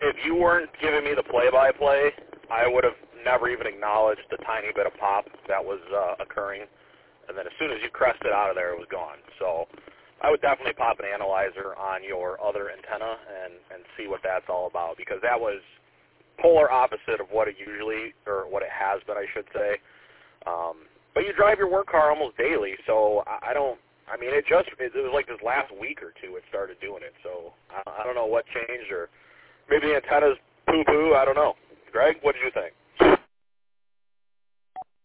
if you weren't giving me the play-by-play, I would have never even acknowledged the tiny bit of pop that was occurring. And then as soon as you crested out of there, it was gone. So I would definitely pop an analyzer on your other antenna and see what that's all about, because that was polar opposite of what it usually, or what it has been, I should say. But you drive your work car almost daily, so it was like this last week or two it started doing it. So I don't know what changed, or maybe the antenna's poo-poo, I don't know. Greg, what did you think?